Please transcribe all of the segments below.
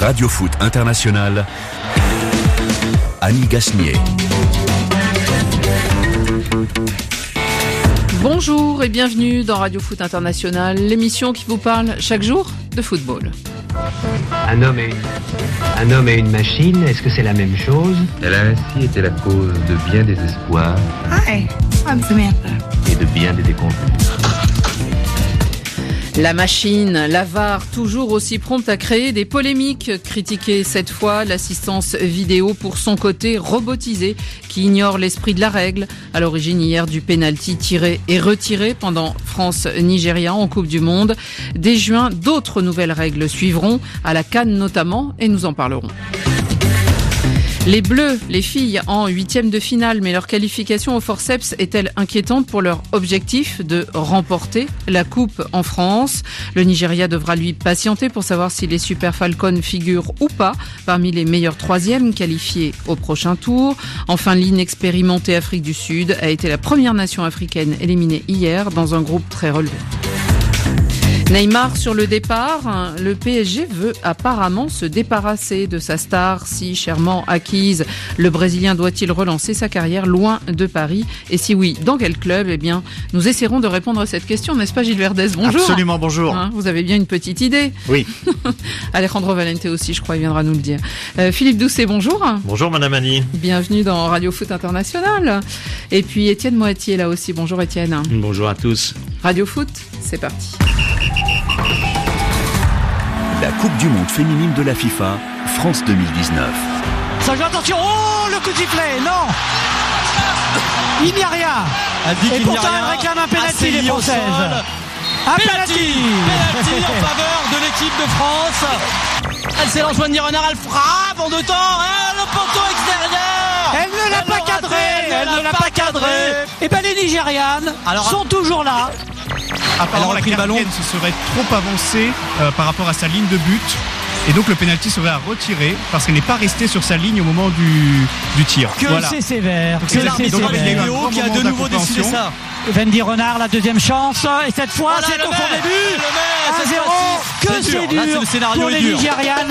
Radio Foot International, Annie Gasnier. Bonjour et bienvenue dans Radio Foot International, l'émission qui vous parle chaque jour de football. Un homme et une machine, est-ce que c'est la même chose? Elle a ainsi été la cause de bien des espoirs. Hi, I'm Samantha. Et de bien des déconvenues. La machine, la VAR, toujours aussi prompte à créer des polémiques. Critiquée cette fois, l'assistance vidéo pour son côté robotisée qui ignore l'esprit de la règle. À l'origine hier du pénalty tiré et retiré pendant France-Nigeria en Coupe du Monde. Dès juin, d'autres nouvelles règles suivront, à la CAN notamment, et nous en parlerons. Les Bleus, les filles en 8e de finale, mais leur qualification au forceps est-elle inquiétante pour leur objectif de remporter la Coupe en France? Le Nigeria devra lui patienter pour savoir si les Super Falcons figurent ou pas parmi les meilleurs troisièmes qualifiés au prochain tour. Enfin, l'inexpérimentée Afrique du Sud a été la première nation africaine éliminée hier dans un groupe très relevé. Neymar sur le départ, le PSG veut apparemment se débarrasser de sa star si chèrement acquise. Le Brésilien doit-il relancer sa carrière loin de Paris? Et si oui, dans quel club? Eh bien, nous essaierons de répondre à cette question, n'est-ce pas Gilles Verdez? Bonjour. Absolument, bonjour. Vous avez bien une petite idée? Oui. Alejandro Valente aussi, je crois, il viendra nous le dire. Philippe Doucet, bonjour. Bonjour Madame Annie. Bienvenue dans Radio Foot International. Et puis Étienne Moati est là aussi. Bonjour Étienne. Bonjour à tous. Radio Foot, c'est parti. La Coupe du Monde féminine de la FIFA, France 2019. Ça joue, attention, oh le coup de sifflet, non. Il n'y a rien. Et pourtant elle réclame un pénalty les Françaises. Un pénalty en faveur de l'équipe de France. Elle s'élance Wendy Renard, elle frappe en deux temps. Le poteau extérieur. Elle ne l'a pas cadré. Et ben les Nigérianes sont toujours là. Apparemment, la gardienne se serait trop avancée par rapport à sa ligne de but. Et donc le pénalty serait à retirer parce qu'elle n'est pas restée sur sa ligne au moment du tir. C'est sévère. C'est l'arbitre qui a de nouveau décidé ça. Wendy Renard, la deuxième chance. Et cette fois, c'est au fond des buts. 1-0. Que c'est dur pour les Nigérianes.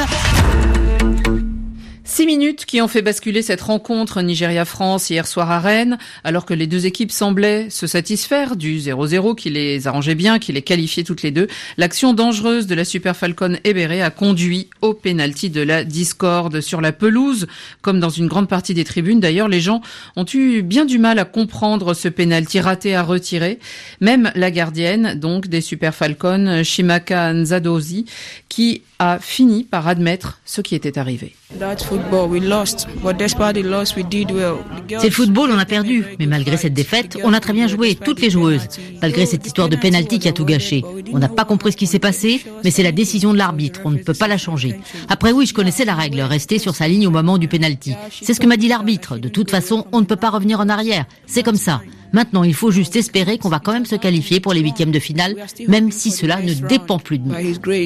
6 minutes qui ont fait basculer cette rencontre Nigeria-France hier soir à Rennes, alors que les deux équipes semblaient se satisfaire du 0-0 qui les arrangeait bien, qui les qualifiait toutes les deux. L'action dangereuse de la Super Falcon Ebere a conduit au pénalty de la discorde sur la pelouse. Comme dans une grande partie des tribunes, d'ailleurs, les gens ont eu bien du mal à comprendre ce pénalty raté à retirer. Même la gardienne, donc, des Super Falcons, Chimaka Nzadozi, qui a fini par admettre ce qui était arrivé. C'est le football, on a perdu. Mais malgré cette défaite, on a très bien joué, toutes les joueuses. Malgré cette histoire de pénalty qui a tout gâché. On n'a pas compris ce qui s'est passé, mais c'est la décision de l'arbitre, on ne peut pas la changer. Après oui, je connaissais la règle, rester sur sa ligne au moment du pénalty. C'est ce que m'a dit l'arbitre. De toute façon, on ne peut pas revenir en arrière. C'est comme ça. Maintenant, il faut juste espérer qu'on va quand même se qualifier pour les 8e de finale, même si cela ne dépend plus de nous.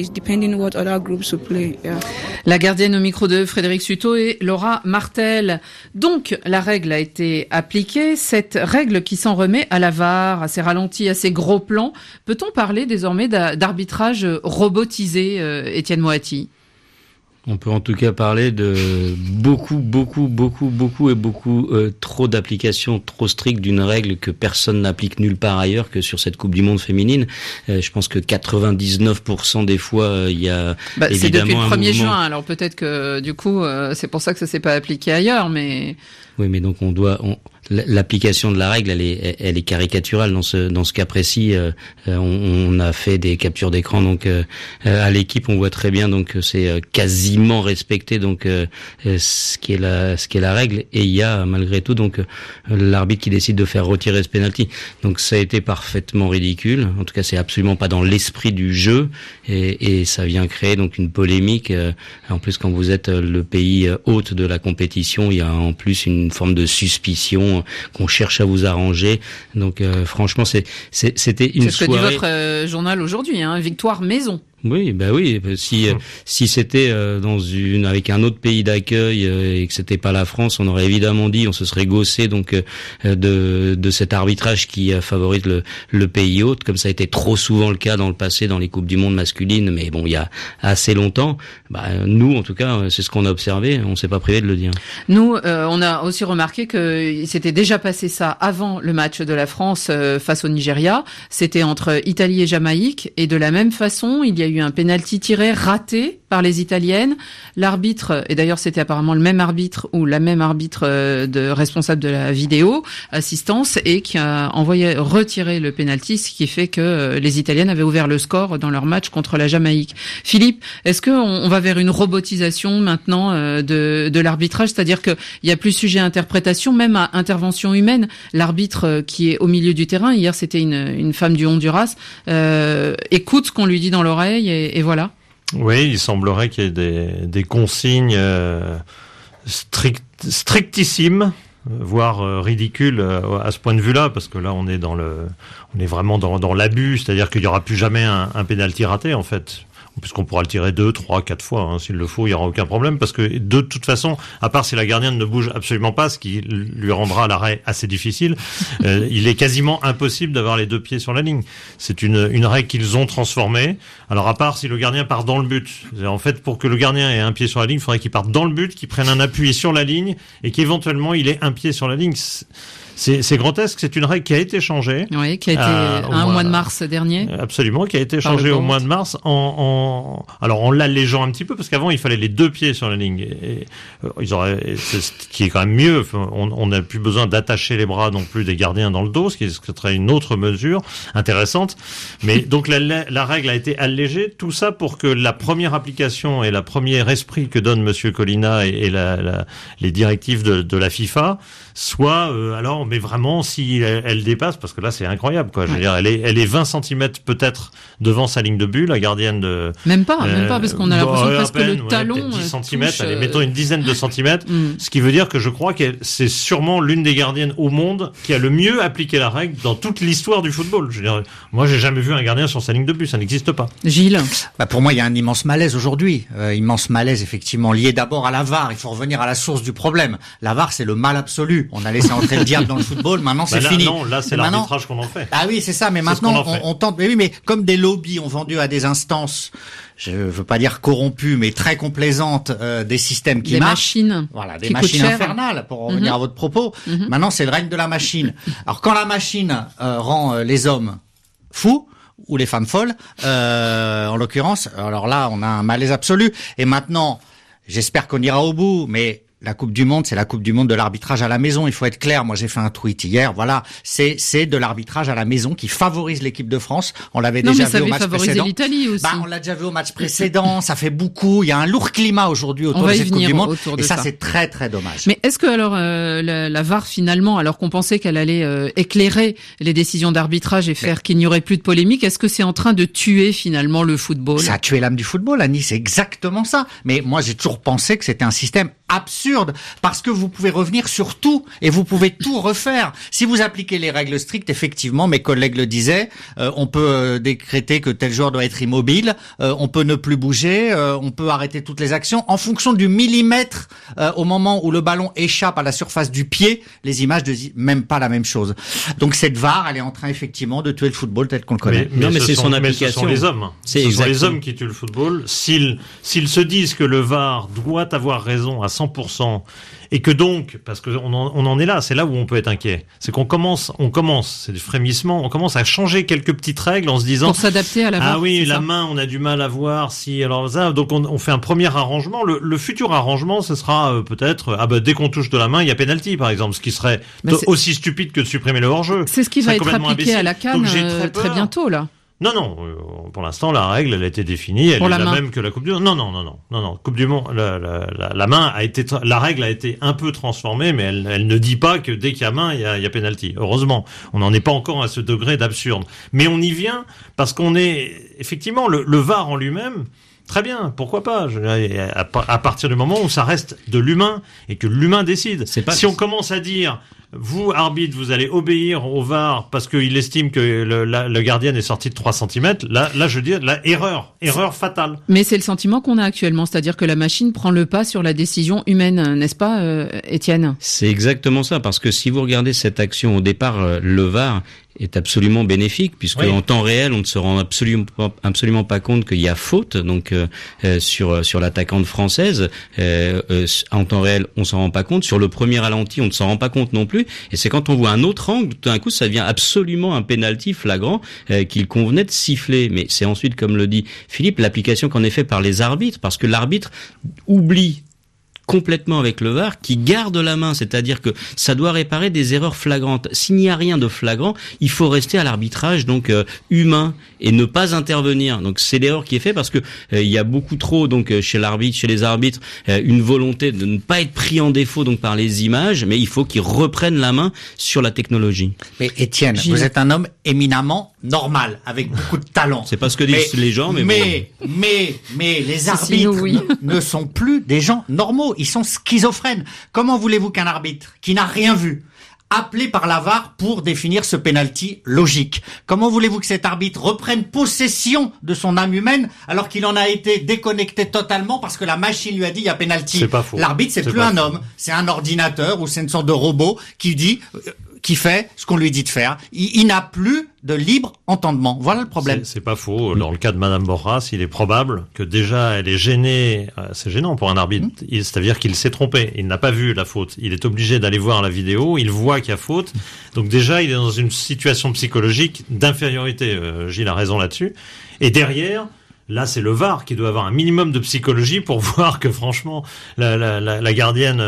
La gardienne au micro de Frédéric Suto et Laura Martel. Donc, la règle a été appliquée. Cette règle qui s'en remet à la VAR, à ses ralentis, à ses gros plans. Peut-on parler désormais d'arbitrage robotisé, Étienne Moati? On peut en tout cas parler de beaucoup trop d'applications trop strictes d'une règle que personne n'applique nulle part ailleurs que sur cette Coupe du Monde féminine. Je pense que 99% des fois, il y a évidemment c'est depuis le 1er juin, alors peut-être que du coup, c'est pour ça que ça s'est pas appliqué ailleurs, mais... Oui, mais donc l'application de la règle, elle est caricaturale dans ce cas précis. On a fait des captures d'écran, donc à l'équipe, on voit très bien donc c'est quasiment respecté donc ce qui est la règle. Et il y a malgré tout donc l'arbitre qui décide de faire retirer ce penalty. Donc ça a été parfaitement ridicule. En tout cas, c'est absolument pas dans l'esprit du jeu et ça vient créer donc une polémique. En plus, quand vous êtes le pays hôte de la compétition, il y a en plus une forme de suspicion qu'on cherche à vous arranger. Donc franchement, c'était une soirée... C'est ce que dit votre journal aujourd'hui, victoire maison. Oui, si c'était avec un autre pays d'accueil et que c'était pas la France, on aurait évidemment dit, on se serait gaussé donc de cet arbitrage qui favorise le pays hôte, comme ça a été trop souvent le cas dans le passé dans les coupes du monde masculines, mais bon, il y a assez longtemps. Nous, en tout cas, c'est ce qu'on a observé, on s'est pas privé de le dire. Nous, on a aussi remarqué que s'était déjà passé ça avant le match de la France face au Nigeria. C'était entre Italie et Jamaïque, et de la même façon, il y a eu un penalty tiré raté par les Italiennes. L'arbitre, et d'ailleurs c'était apparemment le même arbitre ou la même arbitre responsable de la vidéo assistance, et qui a retiré le penalty, ce qui fait que les Italiennes avaient ouvert le score dans leur match contre la Jamaïque. Philippe, est-ce que on va vers une robotisation maintenant de l'arbitrage, c'est-à-dire que il y a plus sujet à interprétation, même à intervention humaine? L'arbitre qui est au milieu du terrain, hier c'était une femme du Honduras, écoute ce qu'on lui dit dans l'oreille et voilà. Oui, il semblerait qu'il y ait des consignes strictissimes, voire ridicules à ce point de vue-là, parce que là on est vraiment dans l'abus, c'est-à-dire qu'il n'y aura plus jamais un pénalty raté en fait. Puisqu'on pourra le tirer 2, 3, 4 fois, s'il le faut, il n'y aura aucun problème, parce que de toute façon, à part si la gardienne ne bouge absolument pas, ce qui lui rendra l'arrêt assez difficile, il est quasiment impossible d'avoir les deux pieds sur la ligne. C'est une règle qu'ils ont transformée. Alors à part si le gardien part dans le but. En fait, pour que le gardien ait un pied sur la ligne, il faudrait qu'il parte dans le but, qu'il prenne un appui sur la ligne, et qu'éventuellement il ait un pied sur la ligne. C'est grotesque, c'est une règle qui a été changée. Oui, qui a été au mois de mars dernier. Absolument, qui a été changée au mois de mars alors en l'allégeant un petit peu, parce qu'avant il fallait les deux pieds sur la ligne. C'est ce qui est quand même mieux. On n'a plus besoin d'attacher les bras non plus des gardiens dans le dos, ce qui serait une autre mesure intéressante. Mais donc la règle a été allégée, tout ça pour que la première application et la premier esprit que donne Monsieur Collina et les directives de la FIFA soit mais vraiment si elle dépasse, parce que là c'est incroyable quoi. Je veux dire, elle est 20 cm peut-être devant sa ligne de but, la gardienne de même pas parce qu'on a l'impression presque que le talon 10 cm, allez, mettons une dizaine de centimètres, ce qui veut dire que je crois que c'est sûrement l'une des gardiennes au monde qui a le mieux appliqué la règle dans toute l'histoire du football. Je veux dire, moi j'ai jamais vu un gardien sur sa ligne de but, ça n'existe pas. Gilles, pour moi il y a un immense malaise aujourd'hui, immense malaise effectivement lié d'abord à la VAR. Il faut revenir à la source du problème. La VAR c'est le mal absolu. On a laissé entrer le diable dans le football, maintenant c'est fini. Non, là c'est l'arbitrage qu'on en fait. Ah oui, c'est ça, mais maintenant on tente. Mais oui, mais comme des lobbies ont vendu à des instances, je veux pas dire corrompues, mais très complaisantes, des systèmes qui marchent. Voilà, des machines infernales, pour revenir à votre propos. Maintenant c'est le règne de la machine. Alors quand la machine rend les hommes fous, ou les femmes folles, en l'occurrence, alors là on a un malaise absolu. Et maintenant, j'espère qu'on ira au bout, mais la Coupe du Monde, c'est la Coupe du Monde de l'arbitrage à la maison. Il faut être clair. Moi, j'ai fait un tweet hier. Voilà, c'est de l'arbitrage à la maison qui favorise l'équipe de France. On l'avait déjà vu au match précédent. L'Italie aussi. On l'a déjà vu au match précédent. Ça fait beaucoup. Il y a un lourd climat aujourd'hui autour de cette Coupe du Monde. Et ça, c'est très très dommage. Mais est-ce que alors la VAR finalement, alors qu'on pensait qu'elle allait éclairer les décisions d'arbitrage et faire qu'il n'y aurait plus de polémique, est-ce que c'est en train de tuer finalement le football? Ça a tué l'âme du football, Annie. C'est exactement ça. Mais moi, j'ai toujours pensé que c'était un système absurde, parce que vous pouvez revenir sur tout et vous pouvez tout refaire. Si vous appliquez les règles strictes, effectivement, mes collègues le disaient, on peut décréter que tel joueur doit être immobile, on peut ne plus bouger, on peut arrêter toutes les actions en fonction du millimètre au moment où le ballon échappe à la surface du pied. Les images ne disent même pas la même chose. Donc cette VAR, elle est en train effectivement de tuer le football tel qu'on le connaît. Mais c'est son application. Ce sont les hommes. Ce sont les hommes qui tuent le football. S'ils se disent que le VAR doit avoir raison à 100%, et que donc, parce que on en est là, c'est là où on peut être inquiet. C'est qu'on commence, c'est des frémissements, on commence à changer quelques petites règles en se disant pour s'adapter à la VAR. Ah oui, la main, on a du mal à voir si alors ça. Donc on fait un premier arrangement. Le futur arrangement, ce sera peut-être dès qu'on touche de la main, il y a penalty par exemple, ce qui serait aussi stupide que de supprimer le hors-jeu. C'est ce qui va être appliqué à la CAN très bientôt là. Non, pour l'instant, la règle, elle a été définie, elle est la même que la Coupe du Monde. Non, Coupe du Monde, la règle a été un peu transformée, mais elle ne dit pas que dès qu'il y a main, il y a penalty. Heureusement. On n'en est pas encore à ce degré d'absurde. Mais on y vient parce qu'on est, effectivement, le VAR en lui-même, très bien, pourquoi pas, à partir du moment où ça reste de l'humain et que l'humain décide. Si on commence à dire vous, arbitre, vous allez obéir au VAR parce qu'il estime que le gardien est sorti de 3 cm. Là, je veux dire, erreur fatale. Mais c'est le sentiment qu'on a actuellement, c'est-à-dire que la machine prend le pas sur la décision humaine, n'est-ce pas, Étienne ? C'est exactement ça, parce que si vous regardez cette action au départ, le VAR est absolument bénéfique, puisque en temps réel, on ne se rend absolument pas compte qu'il y a faute, donc sur l'attaquante française. En temps réel, on s'en rend pas compte. Sur le premier ralenti, on ne s'en rend pas compte non plus. Et c'est quand on voit un autre angle, tout d'un coup, ça devient absolument un pénalty flagrant qu'il convenait de siffler. Mais c'est ensuite, comme le dit Philippe, l'application qu'en est fait par les arbitres, parce que l'arbitre oublie complètement avec le VAR, qui garde la main, c'est-à-dire que ça doit réparer des erreurs flagrantes. S'il n'y a rien de flagrant, il faut rester à l'arbitrage donc humain et ne pas intervenir. Donc c'est l'erreur qui est faite parce que il y a beaucoup trop donc chez les arbitres une volonté de ne pas être pris en défaut donc par les images, mais il faut qu'ils reprennent la main sur la technologie. Mais Étienne, vous êtes un homme éminemment normal, avec beaucoup de talent. C'est pas ce que disent les gens, mais les arbitres ne sont plus des gens normaux. Ils sont schizophrènes. Comment voulez-vous qu'un arbitre qui n'a rien vu, appelé par la VAR pour définir ce penalty logique, comment voulez-vous que cet arbitre reprenne possession de son âme humaine alors qu'il en a été déconnecté totalement parce que la machine lui a dit il y a penalty. C'est pas faux. L'arbitre, c'est plus un homme, c'est un ordinateur ou c'est une sorte de robot qui fait ce qu'on lui dit de faire. Il n'a plus de libre entendement. Voilà le problème. C'est pas faux. Dans le cas de Madame Borras, il est probable que déjà elle est gênée. C'est gênant pour un arbitre. C'est-à-dire qu'il s'est trompé. Il n'a pas vu la faute. Il est obligé d'aller voir la vidéo. Il voit qu'il y a faute. Donc déjà, il est dans une situation psychologique d'infériorité. Gilles a raison là-dessus. Et derrière, là, c'est le VAR qui doit avoir un minimum de psychologie pour voir que franchement, la gardienne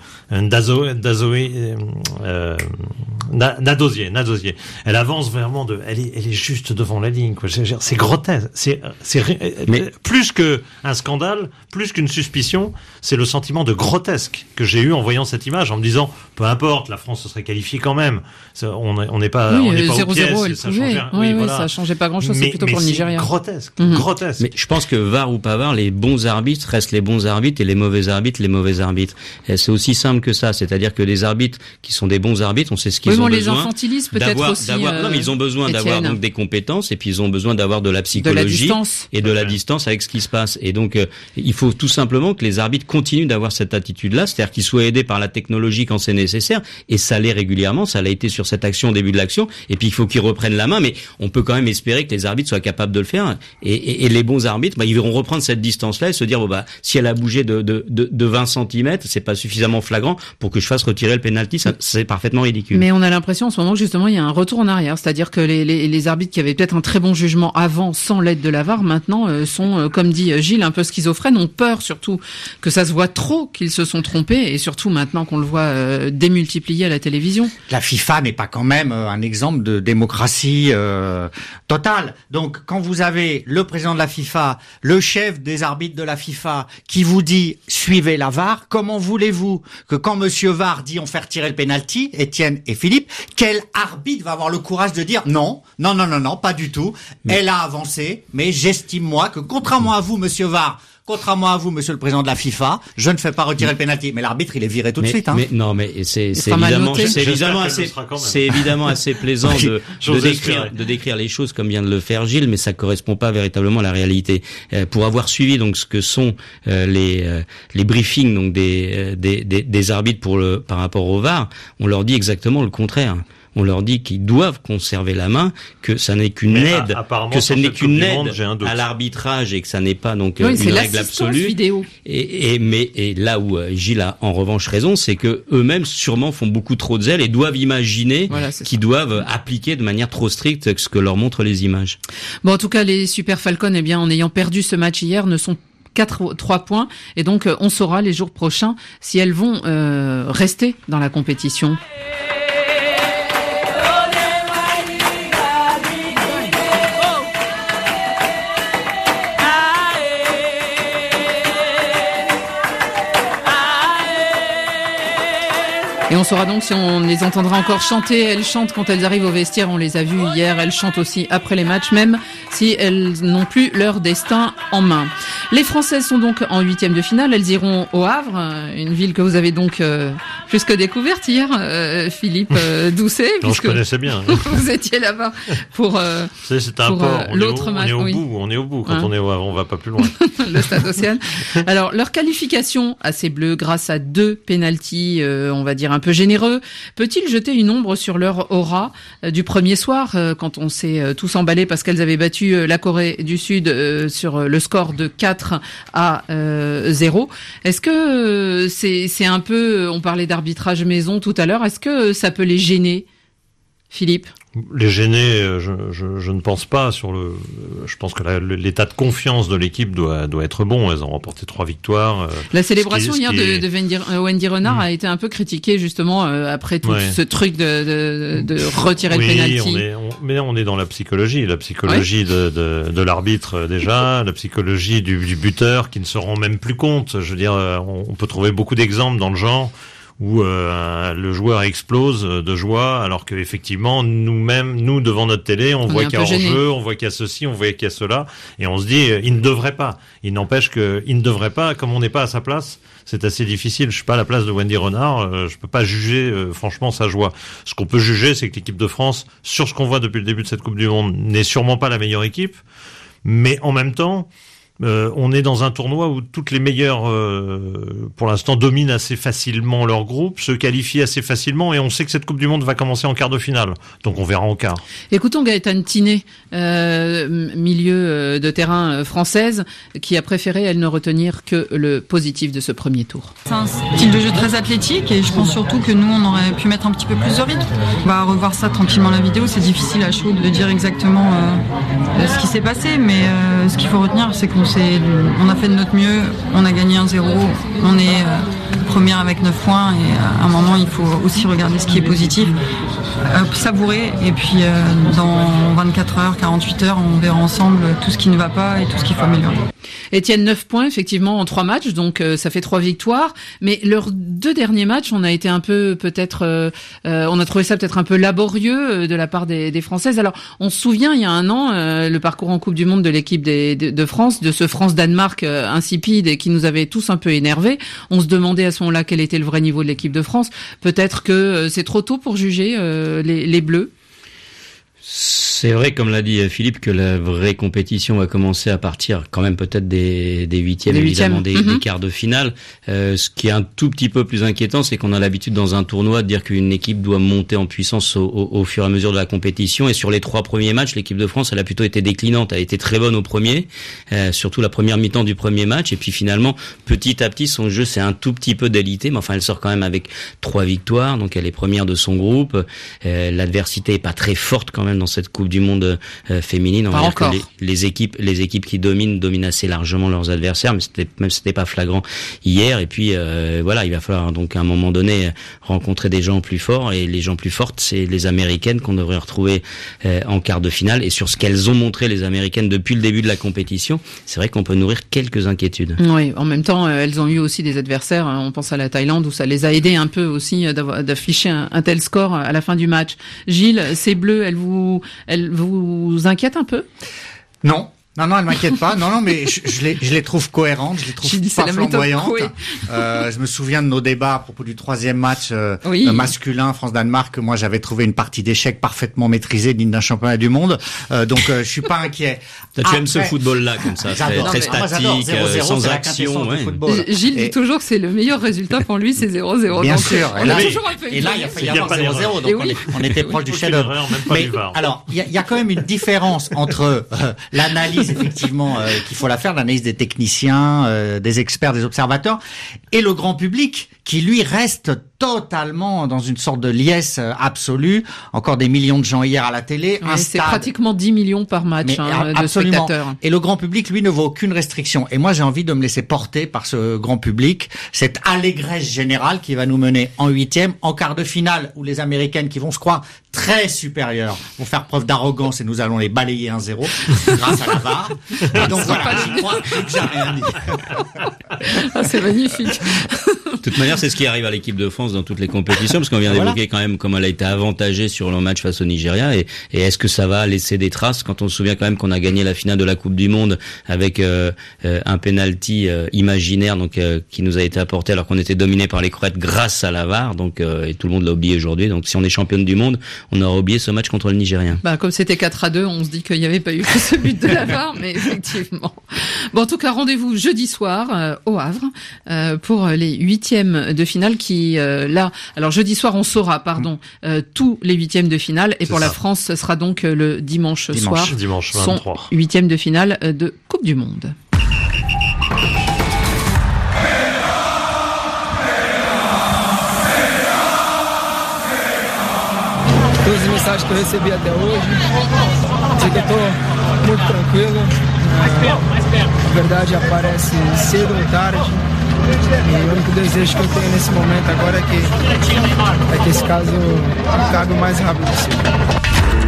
Nadosier, elle avance vraiment elle est juste devant la ligne, quoi. C'est grotesque. Mais plus que un scandale, plus qu'une suspicion, c'est le sentiment de grotesque que j'ai eu en voyant cette image, en me disant, peu importe, la France se serait qualifiée quand même. On n'est pas, on n'est pas 0-0, aux pièces, ça changeait. Ça changeait pas grand-chose, c'est plutôt pour le Nigeria. Grotesque. Mais je pense que VAR ou pas VAR, les bons arbitres restent les bons arbitres et les mauvais arbitres les mauvais arbitres. Et c'est aussi simple que ça, c'est-à-dire que les arbitres qui sont des bons arbitres, on sait ce qu'ils ont besoin. Les infantilisent peut-être aussi. Non, mais ils ont besoin d'avoir donc des compétences et puis ils ont besoin d'avoir de la psychologie et de la distance avec ce qui se passe. Et donc il faut tout simplement que les arbitres continuent d'avoir cette attitude-là, c'est-à-dire qu'ils soient aidés par la technologie quand c'est nécessaire. Et ça l'est régulièrement, ça l'a été sur cette action au début de l'action. Et puis il faut qu'ils reprennent la main, mais on peut quand même espérer que les arbitres soient capables de le faire. Et les bons arbitres, ils vont reprendre cette distance-là et se dire si elle a bougé de 20 cm, c'est pas suffisamment flagrant pour que je fasse retirer le penalty. Ça, c'est parfaitement ridicule. Mais on a l'impression en ce moment que justement il y a un retour en arrière, c'est-à-dire que les arbitres qui avaient peut-être un très bon jugement avant sans l'aide de la VAR maintenant sont, comme dit Gilles, un peu schizophrènes, ont peur surtout que ça se voit trop qu'ils se sont trompés et surtout maintenant qu'on le voit démultiplié à la télévision. La FIFA n'est pas quand même un exemple de démocratie totale. Donc quand vous avez le président de la FIFA, le chef des arbitres de la FIFA qui vous dit suivez la VAR, comment voulez-vous que quand monsieur VAR dit on fait retirer le penalty, Étienne et Philippe, quel arbitre va avoir le courage de dire non, pas du tout, elle a avancé, mais j'estime moi que contrairement à vous monsieur VAR, contrairement à vous, monsieur le président de la FIFA, je ne fais pas retirer le penalty. Mais l'arbitre, il est viré tout de suite. Mais c'est évidemment assez plaisant de décrire les choses comme vient de le faire Gilles, mais ça correspond pas véritablement à la réalité. Pour avoir suivi donc ce que sont les briefings donc des arbitres par rapport au VAR, on leur dit exactement le contraire. On leur dit qu'ils doivent conserver la main, que ça n'est qu'une aide, à l'arbitrage et que ça n'est pas donc une règle absolue. Vidéo. Mais là où Gilles a en revanche raison, c'est que eux-mêmes sûrement font beaucoup trop de zèle et doivent imaginer qu'ils doivent appliquer de manière trop stricte ce que leur montrent les images. Bon, en tout cas, les Super Falcons, en ayant perdu ce match hier, ne sont 3 points et donc on saura les jours prochains si elles vont rester dans la compétition. Et on saura donc si on les entendra encore chanter. Elles chantent quand elles arrivent au vestiaire, on les a vues hier. Elles chantent aussi après les matchs, même si elles n'ont plus leur destin en main. Les Françaises sont donc en 8e de finale. Elles iront au Havre, une ville que vous avez donc Jusque découverte hier, Philippe Doucet. Non, je connaissais bien. Vous étiez là-bas pour. C'est un port. L'autre match. On est au bout. Quand on est on va pas plus loin. Le Stade Océane. Alors leur qualification à ces Bleus grâce à 2 pénaltys, on va dire un peu généreux, peut-il jeter une ombre sur leur aura du premier soir quand on s'est tous emballés parce qu'elles avaient battu la Corée du Sud sur le score de 4-0. Est-ce que c'est un peu, on parlait d'arbitrage maison tout à l'heure, est-ce que ça peut les gêner, Philippe ? Les gêner, je ne pense pas. Je pense que l'état de confiance de l'équipe doit être bon. Elles ont remporté 3 victoires. La célébration hier de Wendy Renard a été un peu critiquée justement après tout ce truc de retirer le penalty. Mais on est dans la psychologie de l'arbitre déjà, la psychologie du buteur qui ne se rend même plus compte. Je veux dire, on peut trouver beaucoup d'exemples dans le genre où le joueur explose de joie, alors que effectivement nous devant notre télé, on voit qu'il y a hors-jeu, on voit qu'il y a ceci, on voit qu'il y a cela, et on se dit il ne devrait pas. Il n'empêche que il ne devrait pas, comme on n'est pas à sa place, c'est assez difficile. Je suis pas à la place de Wendy Renard, je peux pas juger franchement sa joie. Ce qu'on peut juger, c'est que l'équipe de France, sur ce qu'on voit depuis le début de cette Coupe du Monde, n'est sûrement pas la meilleure équipe, mais en même temps, on est dans un tournoi où toutes les meilleures, pour l'instant, dominent assez facilement leur groupe, se qualifient assez facilement, et on sait que cette Coupe du Monde va commencer en quart de finale. Donc on verra en quart. Écoutons Gaëtane Tinet, milieu de terrain française, qui a préféré, elle, ne retenir que le positif de ce premier tour. C'est un style de jeu très athlétique, et je pense surtout que nous, on aurait pu mettre un petit peu plus de rythme. On va revoir ça tranquillement la vidéo, c'est difficile à chaud de dire exactement ce qui s'est passé, mais ce qu'il faut retenir, c'est qu'on a fait de notre mieux, on a gagné 1-0, on est première avec 9 points, et à un moment il faut aussi regarder ce qui est positif, savourer, et puis dans 24 heures, 48 heures, on verra ensemble tout ce qui ne va pas et tout ce qu'il faut améliorer. Étienne, 9 points effectivement en 3 matchs, donc ça fait 3 victoires, mais leurs 2 derniers matchs, on a été un peu peut-être, on a trouvé ça peut-être un peu laborieux de la part des Françaises. Alors on se souvient il y a un an le parcours en Coupe du Monde de l'équipe de France, de ce France-Danemark insipide et qui nous avait tous un peu énervés. On se demandait à ce moment-là quel était le vrai niveau de l'équipe de France. Peut-être que c'est trop tôt pour juger les Bleus. C'est vrai, comme l'a dit Philippe, que la vraie compétition va commencer à partir quand même peut-être des huitièmes, évidemment des quarts de finale. Ce qui est un tout petit peu plus inquiétant, c'est qu'on a l'habitude dans un tournoi de dire qu'une équipe doit monter en puissance au fur et à mesure de la compétition. Et sur les 3 premiers matchs, l'équipe de France, elle a plutôt été déclinante. Elle a été très bonne au premier, surtout la première mi-temps du premier match. Et puis finalement, petit à petit, son jeu s'est un tout petit peu délité. Mais enfin, elle sort quand même avec 3 victoires. Donc elle est première de son groupe. L'adversité est pas très forte quand même dans cette Coupe du Monde féminine. On va dire que les équipes qui dominent assez largement leurs adversaires, mais c'était pas flagrant hier. Et puis voilà, il va falloir donc à un moment donné rencontrer des gens plus forts, et les gens plus fortes, c'est les Américaines qu'on devrait retrouver en quart de finale. Et sur ce qu'elles ont montré, les Américaines, depuis le début de la compétition, c'est vrai qu'on peut nourrir quelques inquiétudes. Oui, en même temps, elles ont eu aussi des adversaires. On pense à la Thaïlande, où ça les a aidées un peu aussi d'afficher un tel score à la fin du match. Gilles, ces Bleus, elles vous inquiètent un peu ? Non, elle m'inquiète pas. Non, mais je les trouve cohérentes, je les trouve pas flamboyantes. Je me souviens de nos débats à propos du 3e match masculin France-Danemark. Moi, j'avais trouvé une partie d'échecs parfaitement maîtrisée, digne d'un championnat du monde. Donc, je suis pas inquiet. Tu aimes ce football-là, comme ça, très statique, 0-0, sans action. Gilles dit toujours que c'est le meilleur résultat pour lui, c'est 0-0. Bien sûr. Et là, il a failli avoir 0-0, donc on était proche du chef-d'œuvre. Mais alors, il y a quand même une différence entre l'analyse effectivement qu'il faut la faire, l'analyse des techniciens, des experts, des observateurs, et le grand public qui lui reste totalement dans une sorte de liesse absolue. Encore des millions de gens hier à la télé. C'est pratiquement 10 millions par match de spectateurs. Et le grand public, lui, ne voit aucune restriction. Et moi, j'ai envie de me laisser porter par ce grand public, cette allégresse générale qui va nous mener en 8e, en quart de finale, où les Américaines, qui vont se croire très supérieures, vont faire preuve d'arrogance et nous allons les balayer 1-0 grâce à la VAR. Et donc voilà, je crois que j'ai rien dit. C'est magnifique. De toute manière, D'ailleurs, c'est ce qui arrive à l'équipe de France dans toutes les compétitions, parce qu'on vient d'évoquer quand même comment elle a été avantagée sur le match face au Nigeria, et est-ce que ça va laisser des traces quand on se souvient quand même qu'on a gagné la finale de la Coupe du Monde avec un penalty imaginaire, donc qui nous a été apporté alors qu'on était dominé par les Croates grâce à la VAR, donc et tout le monde l'a oublié aujourd'hui. Donc si on est championne du monde, on aura oublié ce match contre le Nigérien. Comme c'était 4-2, on se dit qu'il n'y avait pas eu que ce but de la VAR, mais effectivement. Bon, en tout cas, rendez-vous jeudi soir au Havre pour les 8e de finale qui alors jeudi soir on saura tous les 8e de finale, et pour la France ce sera donc le dimanche soir, dimanche 23. Son 8e de finale de Coupe du Monde. 12 mensagens que eu recebi até hoje. Sei que eu tô muito tranquilo. A verdade aparece cedo ou tarde. E o único desejo que eu tenho nesse momento agora é que esse caso acabe o mais rápido possível.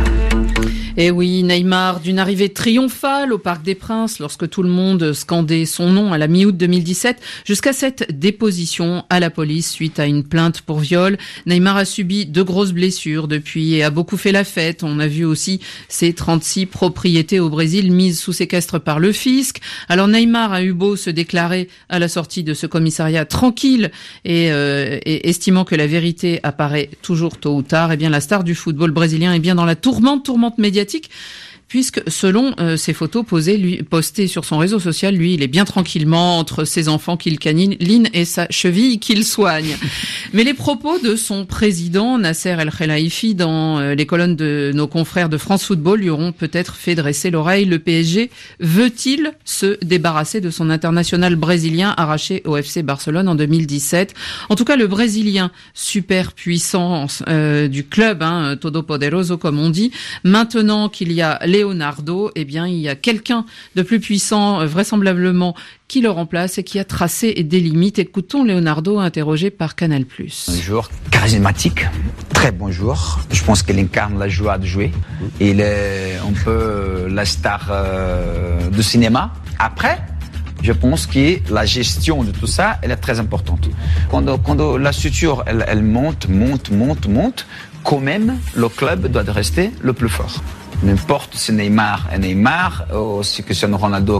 Et oui, Neymar, d'une arrivée triomphale au Parc des Princes lorsque tout le monde scandait son nom à la mi-août 2017, jusqu'à cette déposition à la police suite à une plainte pour viol. Neymar a subi de grosses blessures depuis et a beaucoup fait la fête. On a vu aussi ses 36 propriétés au Brésil mises sous séquestre par le fisc. Alors Neymar a eu beau se déclarer à la sortie de ce commissariat tranquille et estimant que la vérité apparaît toujours tôt ou tard, eh bien la star du football brésilien est bien dans la tourmente médiatique, puisque selon ces photos postées sur son réseau social, lui, il est bien tranquillement entre ses enfants qu'il câline et sa cheville qu'il soigne. Mais les propos de son président, Nasser El Khelaifi, dans les colonnes de nos confrères de France Football lui auront peut-être fait dresser l'oreille. Le PSG veut-il se débarrasser de son international brésilien arraché au FC Barcelone en 2017 ? En tout cas, le Brésilien super puissant du club, todo poderoso comme on dit, maintenant qu'il y a Leonardo, eh bien, il y a quelqu'un de plus puissant, vraisemblablement, qui le remplace et qui a tracé des limites. Écoutons Leonardo, interrogé par Canal+. Un joueur charismatique, très bon joueur. Je pense qu'il incarne la joie de jouer. Il est un peu la star du cinéma. Après, je pense que la gestion de tout ça, elle est très importante. Quand la structure, elle monte, quand même, le club doit rester le plus fort. N'importe si Neymar est Neymar, ou si Cristiano Ronaldo,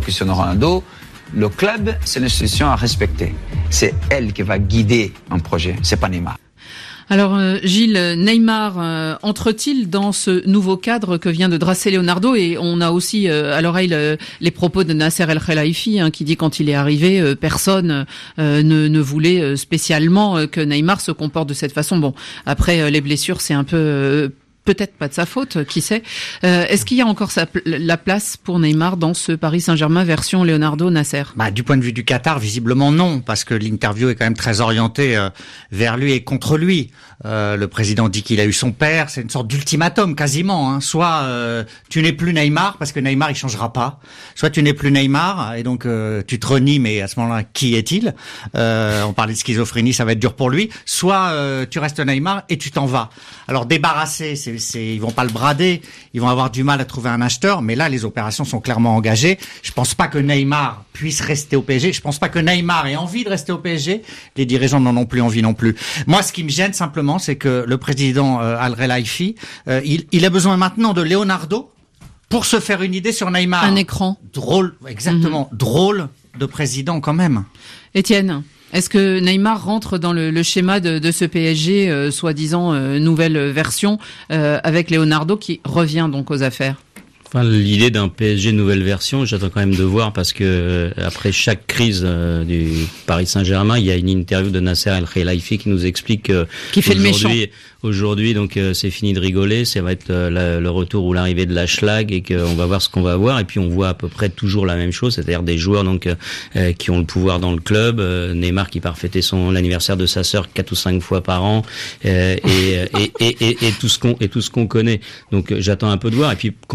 le club, c'est une institution à respecter. C'est elle qui va guider un projet, c'est pas Neymar. Alors Gilles, Neymar entre-t-il dans ce nouveau cadre que vient de dresser Leonardo? Et on a aussi à l'oreille les propos de Nasser El Khelaifi qui dit quand il est arrivé, personne ne voulait spécialement que Neymar se comporte de cette façon. Bon, après les blessures, c'est un peu peut-être pas de sa faute, qui sait. Est-ce qu'il y a encore la place pour Neymar dans ce Paris Saint-Germain version Leonardo Nasser? Du point de vue du Qatar, visiblement non, parce que l'interview est quand même très orientée vers lui et contre lui. Le président dit qu'il a eu son père, c'est une sorte d'ultimatum quasiment. Soit tu n'es plus Neymar, parce que Neymar il changera pas. Soit tu n'es plus Neymar, et donc tu te renies, mais à ce moment-là, qui est-il? On parlait de schizophrénie, ça va être dur pour lui. Soit tu restes Neymar et tu t'en vas. Alors débarrasser, ils vont pas le brader, ils vont avoir du mal à trouver un acheteur, mais là les opérations sont clairement engagées. Je pense pas que Neymar puisse rester au PSG, je pense pas que Neymar ait envie de rester au PSG, les dirigeants n'en ont plus envie non plus. Moi ce qui me gêne simplement, c'est que le président Al Khelaifi, il a besoin maintenant de Leonardo pour se faire une idée sur Neymar. Un écran. Drôle, exactement, drôle de président quand même. Étienne, est-ce que Neymar rentre dans le schéma de ce PSG, soi-disant nouvelle version, avec Leonardo qui revient donc aux affaires? Enfin, l'idée d'un PSG nouvelle version, j'attends quand même de voir, parce que après chaque crise du Paris Saint-Germain, il y a une interview de Nasser El Khelaifi qui nous explique qui fait le méchant. Aujourd'hui, donc c'est fini de rigoler, ça va être le retour ou l'arrivée de la schlag, et qu'on va voir ce qu'on va voir. Et puis on voit à peu près toujours la même chose, c'est-à-dire des joueurs donc qui ont le pouvoir dans le club. Neymar qui part fêter l'anniversaire de sa sœur 4 ou 5 fois par an, et tout ce qu'on connaît. Donc j'attends un peu de voir. Et puis concernant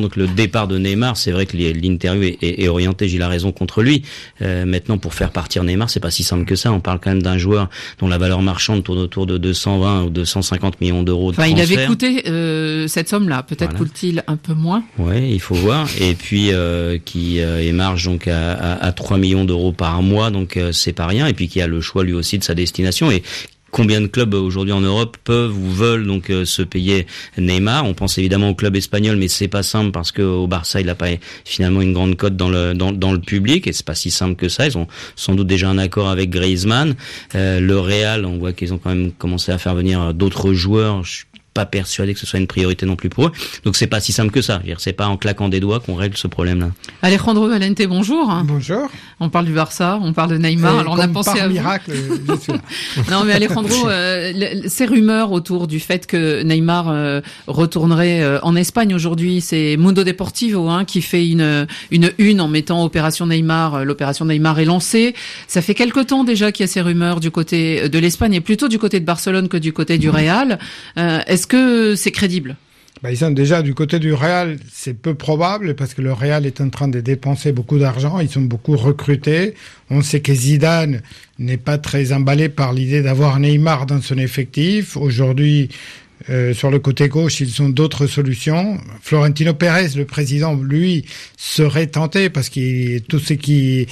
Donc le départ de Neymar, c'est vrai que l'interview est orientée, Gilles a raison, contre lui. Maintenant, pour faire partir Neymar, c'est pas si simple que ça. On parle quand même d'un joueur dont la valeur marchande tourne autour de 220 ou 250 millions d'euros de transfert. Il avait coûté cette somme-là. Peut-être coûte-t-il un peu moins. Ouais, il faut voir. Et puis qui émarge donc à 3 millions d'euros par mois, donc c'est pas rien. Et puis qui a le choix lui aussi de sa destination. Et combien de clubs aujourd'hui en Europe peuvent ou veulent donc se payer Neymar? On pense évidemment au club espagnol, mais c'est pas simple parce que au Barça il a pas finalement une grande cote dans le public et c'est pas si simple que ça. Ils ont sans doute déjà un accord avec Griezmann. Le Real, on voit qu'ils ont quand même commencé à faire venir d'autres joueurs. Je suis pas persuadé que ce soit une priorité non plus pour eux. Donc c'est pas si simple que ça. C'est pas en claquant des doigts qu'on règle ce problème-là. Alejandro Valente, bonjour. Bonjour. On parle du Barça, on parle de Neymar. Alors on a pensé à miracle, je suis là. Non mais Alejandro, ces rumeurs autour du fait que Neymar retournerait en Espagne aujourd'hui, c'est Mundo Deportivo qui fait une en mettant Opération Neymar. L'opération Neymar est lancée. Ça fait quelque temps déjà qu'il y a ces rumeurs du côté de l'Espagne et plutôt du côté de Barcelone que du côté du Real. Est-ce que c'est crédible? Ils sont déjà du côté du Real, c'est peu probable parce que le Real est en train de dépenser beaucoup d'argent, ils sont beaucoup recrutés. On sait que Zidane n'est pas très emballé par l'idée d'avoir Neymar dans son effectif. Aujourd'hui, sur le côté gauche, ils ont d'autres solutions. Florentino Pérez, le président, lui, serait tenté parce que tout ce qui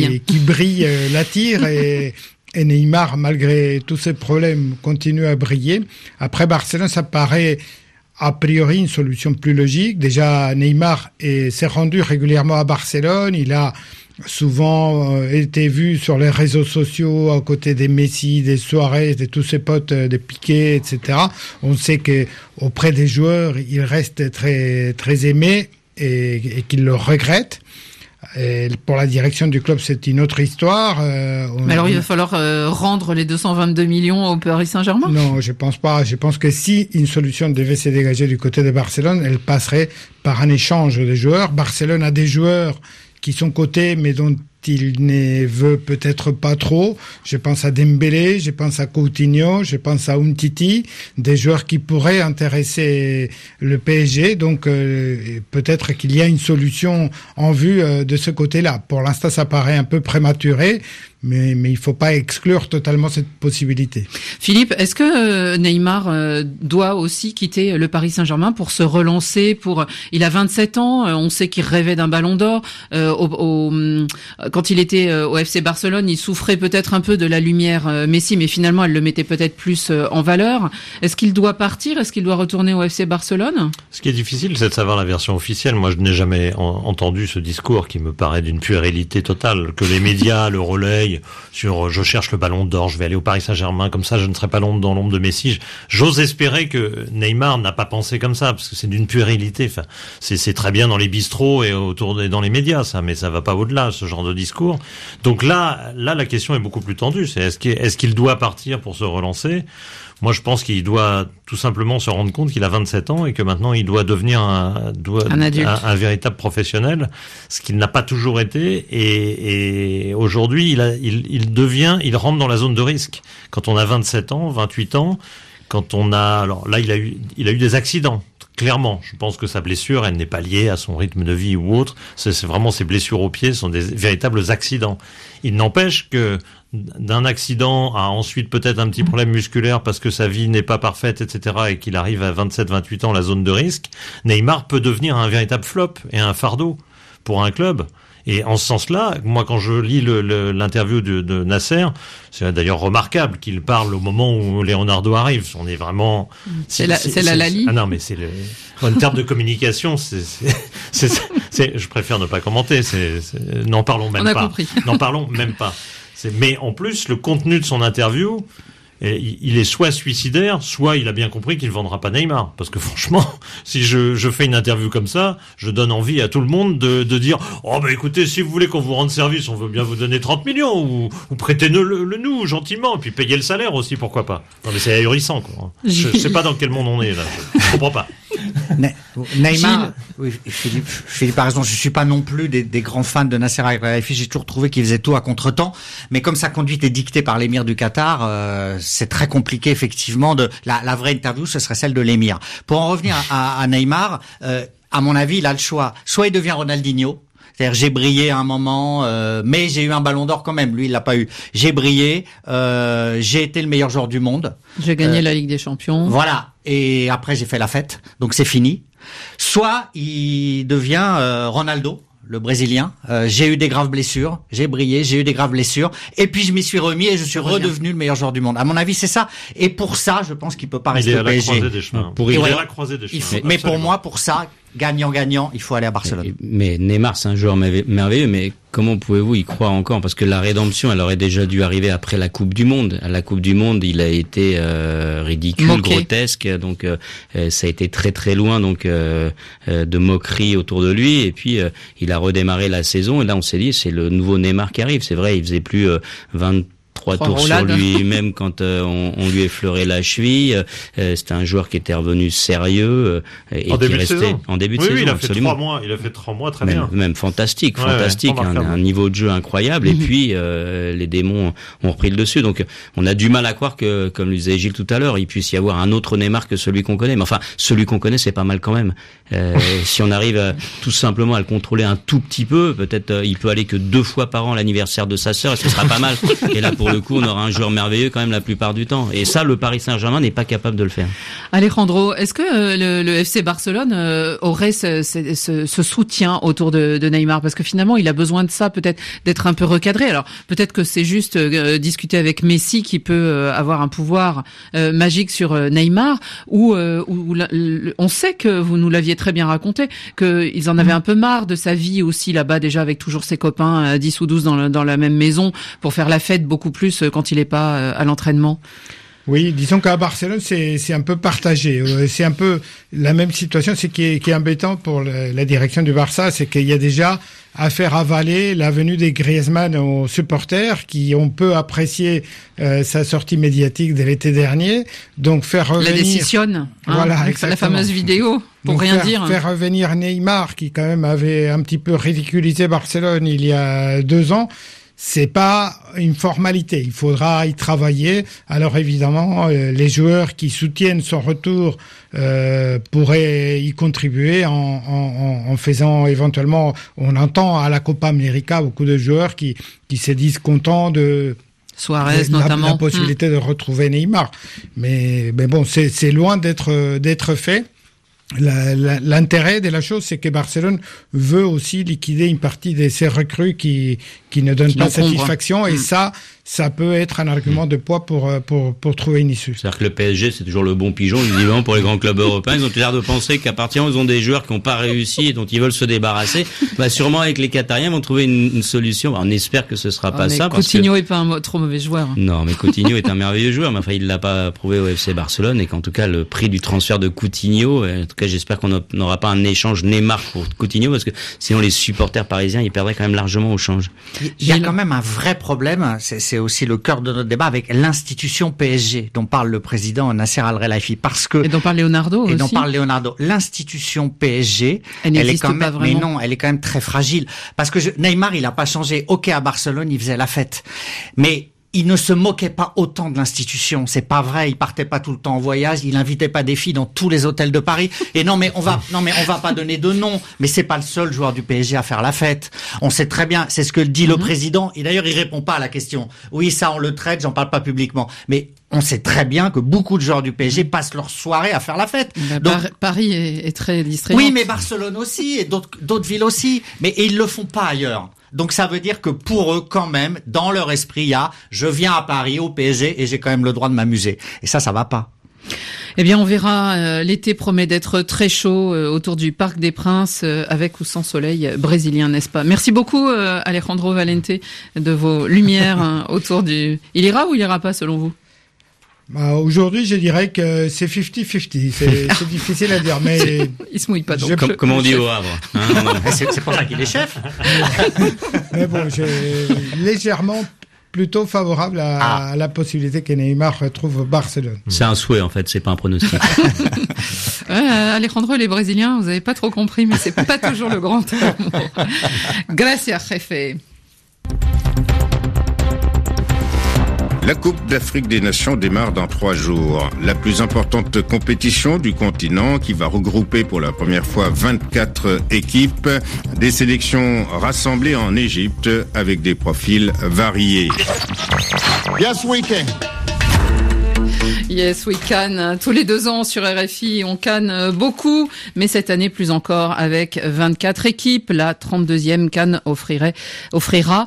brille l'attire et Neymar, malgré tous ces problèmes, continue à briller. Après Barcelone, ça paraît a priori une solution plus logique. Déjà, Neymar s'est rendu régulièrement à Barcelone. Il a souvent été vu sur les réseaux sociaux à côté des Messi, des Suarez, de tous ses potes, des Piqué, etc. On sait que auprès des joueurs, il reste très très aimé et qu'il le regrette. Et pour la direction du club, c'est une autre histoire. Mais alors, il va falloir rendre les 222 millions au Paris Saint-Germain? Non, je pense pas. Je pense que si une solution devait se dégager du côté de Barcelone, elle passerait par un échange de joueurs. Barcelone a des joueurs qui sont cotés, mais dont il ne veut peut-être pas trop. Je pense à Dembélé, je pense à Coutinho, je pense à Umtiti, des joueurs qui pourraient intéresser le PSG. Donc peut-être qu'il y a une solution en vue de ce côté-là. Pour l'instant, ça paraît un peu prématuré, mais il faut pas exclure totalement cette possibilité. Philippe, est-ce que Neymar doit aussi quitter le Paris Saint-Germain pour se relancer? Il a 27 ans, on sait qu'il rêvait d'un Ballon d'Or. Quand il était au FC Barcelone, il souffrait peut-être un peu de la lumière Messi, mais finalement, elle le mettait peut-être plus en valeur. Est-ce qu'il doit partir? Est-ce qu'il doit retourner au FC Barcelone? Ce qui est difficile, c'est de savoir la version officielle. Moi, je n'ai jamais entendu ce discours qui me paraît d'une puérilité totale, que les médias le relayent sur je cherche le Ballon d'Or, je vais aller au Paris Saint-Germain, comme ça je ne serai pas dans l'ombre de Messi. J'ose espérer que Neymar n'a pas pensé comme ça, parce que c'est d'une puérilité. Enfin, c'est très bien dans les bistrots et dans les médias, ça, mais ça va pas au-delà, ce genre de discours. Donc là, la question est beaucoup plus tendue. C'est est-ce qu'il doit partir pour se relancer? Moi, je pense qu'il doit tout simplement se rendre compte qu'il a 27 ans et que maintenant il doit devenir un adulte, un véritable professionnel, ce qu'il n'a pas toujours été. Et aujourd'hui, il rentre dans la zone de risque. Quand on a 27 ans, 28 ans, alors là, il a eu des accidents. Clairement, je pense que sa blessure, elle n'est pas liée à son rythme de vie ou autre. C'est vraiment ses blessures aux pieds sont des véritables accidents. Il n'empêche que d'un accident à ensuite peut-être un petit problème musculaire parce que sa vie n'est pas parfaite, etc., et qu'il arrive à 27-28 ans, la zone de risque, Neymar peut devenir un véritable flop et un fardeau pour un club. Et en ce sens-là, moi, quand je lis l'interview de Nasser, c'est d'ailleurs remarquable qu'il parle au moment où Leonardo arrive. On est vraiment... C'est la Lali. Ah non, mais en termes de communication, je préfère ne pas commenter. N'en parlons même pas. On a compris. N'en parlons même pas. Mais en plus, le contenu de son interview, il est soit suicidaire, soit il a bien compris qu'il ne vendra pas Neymar. Parce que franchement, si je fais une interview comme ça, je donne envie à tout le monde de dire « Oh bah écoutez, si vous voulez qu'on vous rende service, on veut bien vous donner 30 millions, ou prêtez-le nous gentiment, et puis payez le salaire aussi, pourquoi pas ?» Non mais c'est ahurissant, quoi. Je sais pas dans quel monde on est, là. Je comprends pas. Neymar, oui, Philippe a raison, je suis pas non plus des grands fans de Nasser Al-Khelaifi, j'ai toujours trouvé qu'il faisait tout à contre-temps, mais comme sa conduite est dictée par l'émir du Qatar, c'est très compliqué effectivement la vraie interview, ce serait celle de l'émir. Pour en revenir à Neymar, à mon avis, il a le choix. Soit il devient Ronaldinho. C'est-à-dire, j'ai brillé à un moment, mais j'ai eu un ballon d'or quand même. Lui, il l'a pas eu. J'ai brillé, j'ai été le meilleur joueur du monde. J'ai gagné la Ligue des Champions. Voilà. Et après, j'ai fait la fête. Donc, c'est fini. Soit il devient Ronaldo, le Brésilien. J'ai eu des graves blessures, j'ai brillé, j'ai eu des graves blessures, et puis je m'y suis remis et je suis redevenu le meilleur joueur du monde. À mon avis, c'est ça. Et pour ça, je pense qu'il peut pas rester au PSG. Il est à la croisée des chemins. Mais pour moi, pour ça, gagnant, il faut aller à Barcelone. Mais Neymar, c'est un joueur merveilleux, mais comment pouvez-vous y croire encore? Parce que la rédemption, elle aurait déjà dû arriver après la Coupe du Monde. À la Coupe du Monde, il a été ridicule, grotesque, donc ça a été très très loin donc de moquerie autour de lui. Et puis il a redémarré la saison, et là on s'est dit c'est le nouveau Neymar qui arrive. C'est vrai, il faisait plus 23 tours sur lui-même quand on lui effleurait la cheville. C'était un joueur qui était revenu sérieux et qui restait en début de saison. Il a absolument. fait 3 mois très bien. Même fantastique, un niveau de jeu incroyable. Et puis les démons ont repris le dessus. Donc on a du mal à croire que, comme le disait Gilles tout à l'heure, il puisse y avoir un autre Neymar que celui qu'on connaît. Mais enfin, celui qu'on connaît, c'est pas mal quand même. Si on arrive tout simplement à le contrôler un tout petit peu, peut-être il peut aller que 2 fois par an à l'anniversaire de sa sœur, et ce sera pas mal. Et là, pour le coup, on aura un joueur merveilleux quand même la plupart du temps. Et ça, le Paris Saint-Germain n'est pas capable de le faire. Alejandro, est-ce que le FC Barcelone aurait ce soutien autour de Neymar? Parce que finalement, il a besoin de ça, peut-être d'être un peu recadré. Alors, peut-être que c'est juste discuter avec Messi qui peut avoir un pouvoir magique sur Neymar, ou on sait que vous nous l'aviez très bien raconté, qu'ils en avaient un peu marre de sa vie aussi là-bas, déjà avec toujours ses copains 10 ou 12 dans la même maison pour faire la fête beaucoup plus quand il n'est pas à l'entraînement. Oui, disons qu'à Barcelone, c'est un peu partagé. C'est un peu la même situation. Ce qui est embêtant pour la direction du Barça, c'est qu'il y a déjà à faire avaler la venue des Griezmann aux supporters qui ont peu apprécié sa sortie médiatique de l'été dernier. Donc faire revenir... La décisionne, voilà, avec la fameuse vidéo, pour donc rien dire. Faire revenir Neymar, qui quand même avait un petit peu ridiculisé Barcelone il y a 2 ans, c'est pas une formalité. Il faudra y travailler. Alors évidemment, les joueurs qui soutiennent son retour pourraient y contribuer en faisant éventuellement. On entend à la Copa América beaucoup de joueurs qui se disent contents de Suarez notamment la possibilité de retrouver Neymar. Mais bon, c'est loin d'être fait. L'intérêt de la chose, c'est que Barcelone veut aussi liquider une partie de ses recrues qui ne donnent pas satisfaction, et ça peut être un argument de poids pour trouver une issue. C'est-à-dire que le PSG, c'est toujours le bon pigeon, visiblement, pour les grands clubs européens. Ils ont l'air de penser qu'à partir où ils ont des joueurs qui n'ont pas réussi et dont ils veulent se débarrasser, sûrement avec les Qatariens, ils vont trouver une solution. On espère que ce sera pas ça. Coutinho est pas un trop mauvais joueur. Non, mais Coutinho est un merveilleux joueur, mais enfin, il l'a pas prouvé au FC Barcelone, et qu'en tout cas, le prix du transfert de Coutinho, en tout cas, j'espère qu'on n'aura pas un échange Neymar pour Coutinho, parce que sinon les supporters parisiens, ils perdraient quand même largement au change. Il y a quand même un vrai problème, c'est aussi le cœur de notre débat, avec l'institution PSG dont parle le président Nasser Al-Khelaifi, parce que... Et dont parle Leonardo aussi. Et dont parle Leonardo. L'institution PSG, elle est quand même, mais non, elle est quand même très fragile. Parce que Neymar, il a pas changé. Ok, à Barcelone, il faisait la fête. Mais il ne se moquait pas autant de l'institution. C'est pas vrai. Il partait pas tout le temps en voyage. Il invitait pas des filles dans tous les hôtels de Paris. Et on va pas donner de nom. Mais c'est pas le seul joueur du PSG à faire la fête. On sait très bien. C'est ce que dit le président. Et d'ailleurs, il répond pas à la question. Oui, ça, on le traite. J'en parle pas publiquement. Mais on sait très bien que beaucoup de joueurs du PSG passent leur soirée à faire la fête. Donc, Paris est très distrayant. Oui, mais Barcelone aussi, et d'autres villes aussi. Et ils le font pas ailleurs. Donc ça veut dire que pour eux, quand même, dans leur esprit, il y a « je viens à Paris, au PSG, et j'ai quand même le droit de m'amuser ». Et ça va pas. Eh bien, on verra. L'été promet d'être très chaud autour du Parc des Princes, avec ou sans soleil brésilien, n'est-ce pas? Merci beaucoup, Alejandro Valente, de vos lumières autour du... Il ira ou il ira pas, selon vous? Aujourd'hui, je dirais que c'est 50-50. C'est difficile à dire, mais... Il se mouille pas donc. Comme on dit au Havre. C'est pour ça qu'il est chef. Mais bon, j'ai légèrement plutôt favorable à la possibilité que Neymar retrouve Barcelone. C'est un souhait, en fait, c'est pas un pronostic. Alejandro, les Brésiliens, vous avez pas trop compris, mais c'est pas toujours le grand amour. Gracias, jefe. La Coupe d'Afrique des Nations démarre dans 3 jours. La plus importante compétition du continent qui va regrouper pour la première fois 24 équipes. Des sélections rassemblées en Égypte avec des profils variés. Yes, we can. Yes, we can. Tous les 2 ans sur RFI, on canne beaucoup, mais cette année plus encore avec 24 équipes. La 32e canne offrira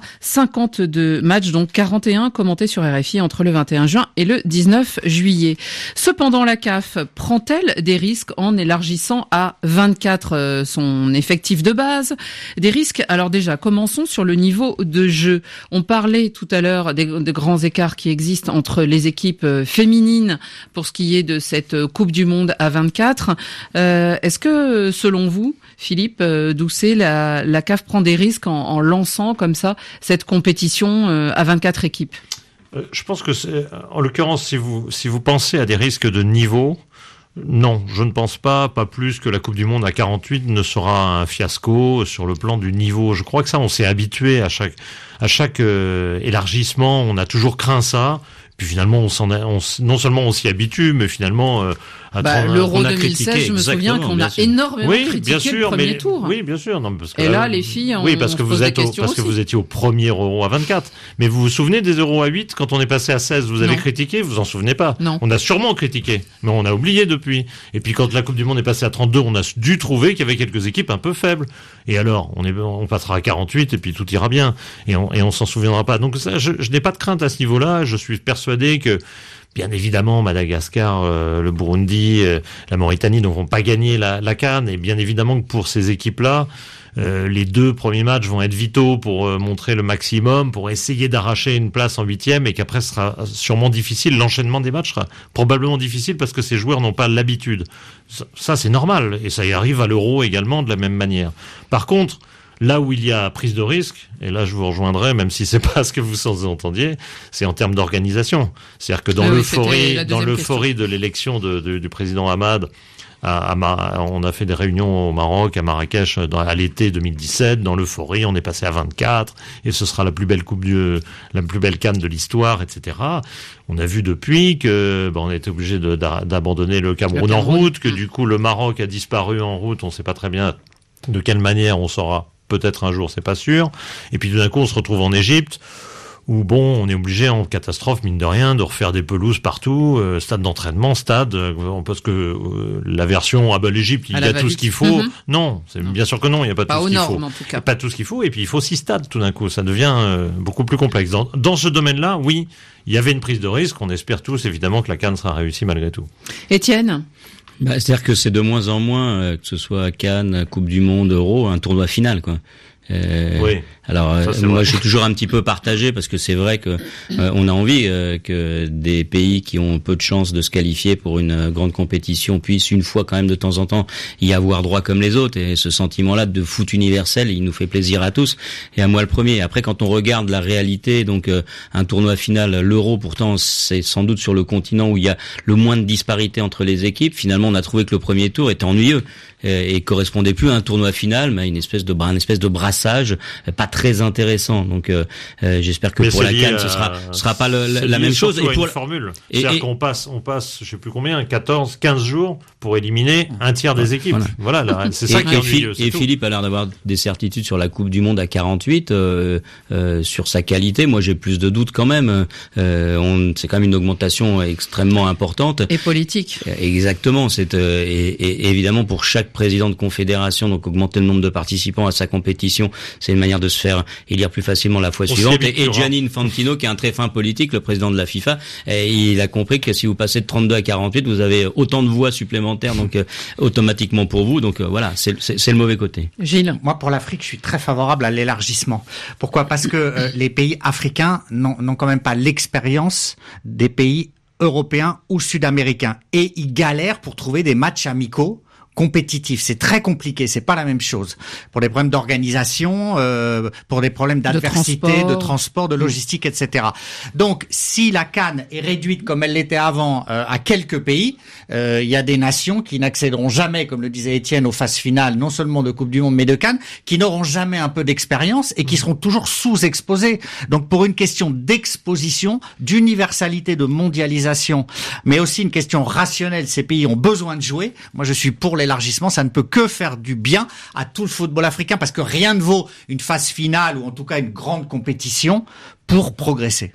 52 matchs, dont 41 commentés sur RFI entre le 21 juin et le 19 juillet. Cependant, la CAF prend-elle des risques en élargissant à 24 son effectif de base? Des risques, alors déjà, commençons sur le niveau de jeu. On parlait tout à l'heure des grands écarts qui existent entre les équipes féminines pour ce qui est de cette Coupe du Monde à 24. Est-ce que, selon vous, Philippe Doucet, la CAF prend des risques en lançant comme ça cette compétition à 24 équipes? Je pense que en l'occurrence, si vous pensez à des risques de niveau, non, je ne pense pas plus que la Coupe du Monde à 48 ne sera un fiasco sur le plan du niveau. Je crois que ça, on s'est habitué à chaque élargissement, on a toujours craint ça. Puis finalement, non seulement on s'y habitue, mais finalement, l'Euro 2016, je me souviens qu'on a énormément critiqué le premier tour. Oui, bien sûr. Non, parce que et là, les filles, parce que vous étiez au premier Euro à 24. Mais vous vous souvenez des Euros à 8 quand on est passé à 16, vous avez critiqué, vous en souvenez pas? Non. On a sûrement critiqué, mais on a oublié depuis. Et puis quand la Coupe du Monde est passée à 32, on a dû trouver qu'il y avait quelques équipes un peu faibles. Et alors, on passera à 48 et puis tout ira bien. Et on s'en souviendra pas. Donc ça, je n'ai pas de crainte à ce niveau-là. Je suis persuadé que, bien évidemment, Madagascar, le Burundi, la Mauritanie ne vont pas gagner la CAN. Et bien évidemment que pour ces équipes-là, les 2 premiers matchs vont être vitaux pour montrer le maximum, pour essayer d'arracher une place en 8e, et qu'après ce sera sûrement difficile. L'enchaînement des matchs sera probablement difficile parce que ces joueurs n'ont pas l'habitude. Ça, c'est normal. Et ça y arrive à l'Euro également de la même manière. Par contre, là où il y a prise de risque, et là je vous rejoindrai, même si c'est pas ce que vous entendiez, c'est en termes d'organisation. C'est-à-dire que dans l'euphorie de l'élection du président Hamad, on a fait des réunions au Maroc, à Marrakech, à l'été 2017. Dans l'euphorie, on est passé à 24, et ce sera la plus belle CAN de l'histoire, etc. On a vu depuis que on a été obligé d'abandonner le Cameroun en route, que du coup le Maroc a disparu en route. On sait pas très bien de quelle manière on saura. Peut-être un jour, c'est pas sûr. Et puis tout d'un coup, on se retrouve en Égypte, où on est obligé en catastrophe, mine de rien, de refaire des pelouses partout, stade d'entraînement, parce que la version l'Égypte, il y a tout ce qu'il faut. Non, c'est bien sûr que non, il n'y a pas tout ce qu'il faut. En tout cas. Pas tout ce qu'il faut, et puis il faut 6 stades tout d'un coup. Ça devient beaucoup plus complexe. Dans ce domaine-là, oui, il y avait une prise de risque. On espère tous, évidemment, que la CAN sera réussie malgré tout. Étienne? C'est-à-dire que c'est de moins en moins, que ce soit Cannes, Coupe du Monde, Euro, un tournoi final, quoi. Oui. Alors moi je suis toujours un petit peu partagé parce que c'est vrai que on a envie que des pays qui ont peu de chances de se qualifier pour une grande compétition puissent une fois quand même de temps en temps y avoir droit comme les autres, et ce sentiment-là de foot universel, il nous fait plaisir à tous et à moi le premier. Après, quand on regarde la réalité, donc un tournoi final, l'Euro, pourtant c'est sans doute sur le continent où il y a le moins de disparité entre les équipes. Finalement, on a trouvé que le premier tour était ennuyeux et correspondait plus à un tournoi final, mais à une espèce de brassage pas très intéressant. Donc j'espère que pour la CAN ce sera pas la même chose. Et pour une formule, c'est-à-dire qu'on passe, je sais plus combien, 15 jours pour éliminer un tiers des équipes. Voilà, c'est ça qui est ennuyeux. Et Philippe a l'air d'avoir des certitudes sur la Coupe du Monde à 48, sur sa qualité. Moi, j'ai plus de doutes quand même. C'est quand même une augmentation extrêmement importante. Et politique. Exactement. Et évidemment pour chaque président de confédération, donc augmenter le nombre de participants à sa compétition, c'est une manière de se faire élire plus facilement la fois suivante. Et Gianni Infantino, qui est un très fin politique, le président de la FIFA, il a compris que si vous passez de 32 à 48, vous avez autant de voix supplémentaires, donc automatiquement pour vous. Donc voilà, c'est le mauvais côté. Gilles. Moi, pour l'Afrique, je suis très favorable à l'élargissement. Pourquoi ? Parce que les pays africains n'ont quand même pas l'expérience des pays européens ou sud-américains. Et ils galèrent pour trouver des matchs amicaux compétitif. C'est très compliqué, c'est pas la même chose. Pour des problèmes d'organisation, pour des problèmes d'adversité, de transport, de logistique, etc. Donc, si la CAN est réduite comme elle l'était avant à quelques pays, il y a des nations qui n'accéderont jamais, comme le disait Étienne, aux phases finales, non seulement de Coupe du Monde, mais de CAN, qui n'auront jamais un peu d'expérience et qui seront toujours sous-exposés. Donc, pour une question d'exposition, d'universalité, de mondialisation, mais aussi une question rationnelle, ces pays ont besoin de jouer. Moi, je suis pour l'élargissement, ça ne peut que faire du bien à tout le football africain parce que rien ne vaut une phase finale ou en tout cas une grande compétition pour progresser.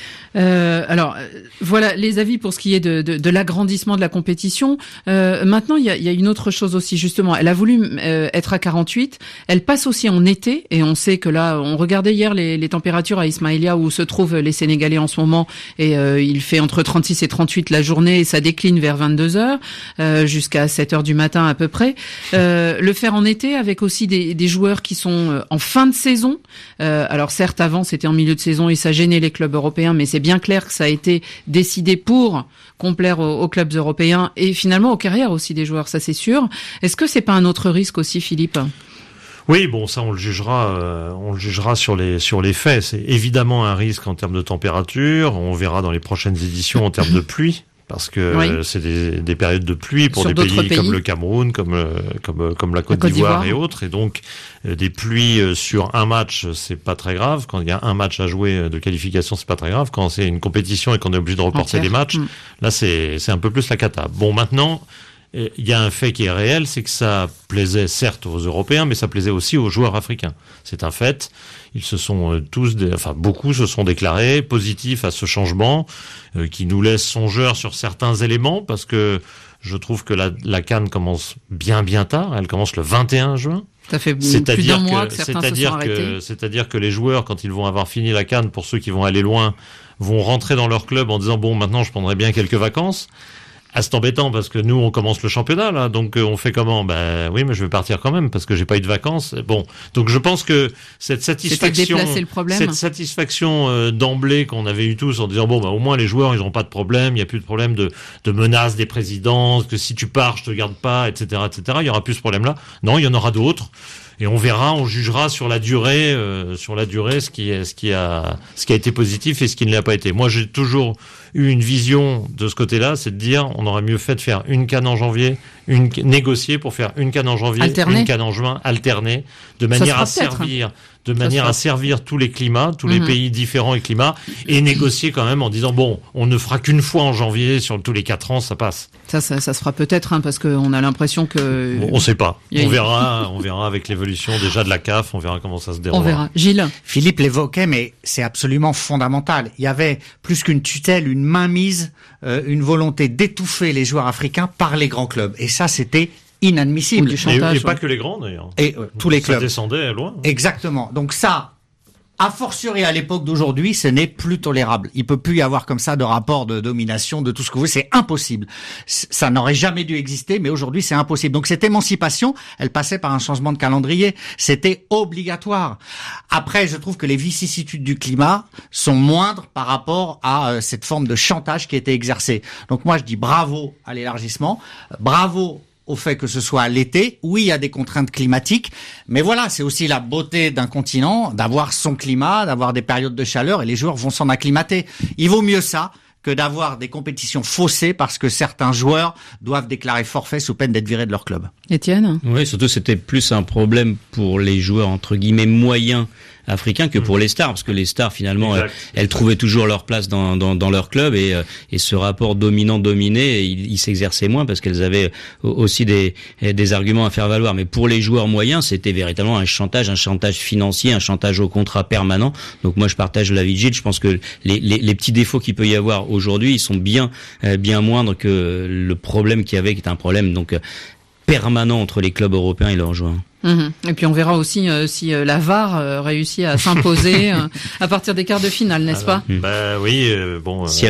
Alors voilà les avis pour ce qui est de l'agrandissement de la compétition. Maintenant il y a une autre chose aussi, justement, elle a voulu être à 48, elle passe aussi en été, et on sait que là, on regardait hier les températures à Ismaïlia où se trouvent les Sénégalais en ce moment, et il fait entre 36 et 38 la journée, et ça décline vers 22h jusqu'à 7h du matin à peu près. Le faire en été avec aussi des joueurs qui sont en fin de saison. Alors certes, avant c'était en milieu de saison et ça gênait les clubs européens, mais c'est bien clair que ça a été décidé pour complaire aux clubs européens et finalement aux carrières aussi des joueurs, ça c'est sûr. Est-ce que c'est pas un autre risque aussi, Philippe ? Oui, bon, ça on le jugera sur les faits. C'est évidemment un risque en termes de température. On verra dans les prochaines éditions en termes de pluie. Parce que c'est des périodes de pluie pour des pays comme le Cameroun, comme la Côte d'Ivoire et autres, et donc des pluies sur un match, c'est pas très grave. Quand il y a un match à jouer de qualification, c'est pas très grave. Quand c'est une compétition et qu'on est obligé de reporter des matchs, là c'est un peu plus la cata. Bon, maintenant, il y a un fait qui est réel, c'est que ça plaisait certes aux Européens, mais ça plaisait aussi aux joueurs africains. C'est un fait. Ils se sont beaucoup se sont déclarés positifs à ce changement, qui nous laisse songeurs sur certains éléments, parce que je trouve que la CAN commence bien tard. Elle commence le 21 juin. Ça fait plus d'un mois que certains se sont arrêtés. C'est-à-dire que les joueurs, quand ils vont avoir fini la CAN, pour ceux qui vont aller loin, vont rentrer dans leur club en disant bon, maintenant je prendrai bien quelques vacances. Ah, c'est embêtant parce que nous on commence le championnat là, donc on fait comment ? Ben oui, mais je vais partir quand même parce que j'ai pas eu de vacances. Bon, donc je pense que cette satisfaction d'emblée qu'on avait eu tous en disant bon au moins les joueurs ils n'ont pas de problème, il y a plus de problème de menaces des présidents, que si tu pars je te garde pas, etc. Il y aura plus ce problème là. Non, il y en aura d'autres. Et on verra, on jugera sur la durée ce qui a été positif et ce qui ne l'a pas été. Moi, j'ai toujours eu une vision de ce côté-là, c'est de dire, on aurait mieux fait de faire une CAN en janvier, négocier pour faire une CAN en janvier, une CAN en juin, alternée, de manière à servir tous les climats, tous les pays différents et climats, et négocier quand même en disant bon, on ne fera qu'une fois en janvier sur tous les 4 ans, ça passe. Ça se fera peut-être, parce qu'on a l'impression que... On sait pas. On verra avec l'évolution déjà de la CAF, on verra comment ça se déroule. On verra. Gilles. Philippe l'évoquait, mais c'est absolument fondamental. Il y avait plus qu'une tutelle, une mainmise, une volonté d'étouffer les joueurs africains par les grands clubs. Et ça, c'était inadmissible. Du chantage, et pas que les grands d'ailleurs. Et tous les clubs. Ça descendait loin. Exactement. Donc ça, a fortiori à l'époque d'aujourd'hui, ce n'est plus tolérable. Il peut plus y avoir comme ça de rapport de domination, de tout ce que vous voulez. C'est impossible. Ça n'aurait jamais dû exister, mais aujourd'hui c'est impossible. Donc cette émancipation, elle passait par un changement de calendrier. C'était obligatoire. Après, je trouve que les vicissitudes du climat sont moindres par rapport à cette forme de chantage qui a été exercée. Donc moi je dis bravo à l'élargissement, bravo au fait que ce soit à l'été. Oui, il y a des contraintes climatiques, mais voilà, c'est aussi la beauté d'un continent, d'avoir son climat, d'avoir des périodes de chaleur, et les joueurs vont s'en acclimater. Il vaut mieux ça que d'avoir des compétitions faussées parce que certains joueurs doivent déclarer forfait sous peine d'être virés de leur club. Étienne ? Oui, surtout c'était plus un problème pour les joueurs entre guillemets moyens africains que pour les stars, parce que les stars finalement elles trouvaient toujours leur place dans leur club, et ce rapport dominant-dominé il s'exerçait moins parce qu'elles avaient aussi des arguments à faire valoir. Mais pour les joueurs moyens, c'était véritablement un chantage financier, un chantage au contrat permanent. Donc moi je partage l'avis de Gilles, je pense que les petits défauts qu'il peut y avoir aujourd'hui, ils sont bien moindres que le problème qu'il y avait, qui est un problème donc permanent entre les clubs européens et leurs joueurs. Et puis on verra aussi si la VAR réussit à s'imposer à partir des quarts de finale, n'est-ce pas ? Oui, si elle marche.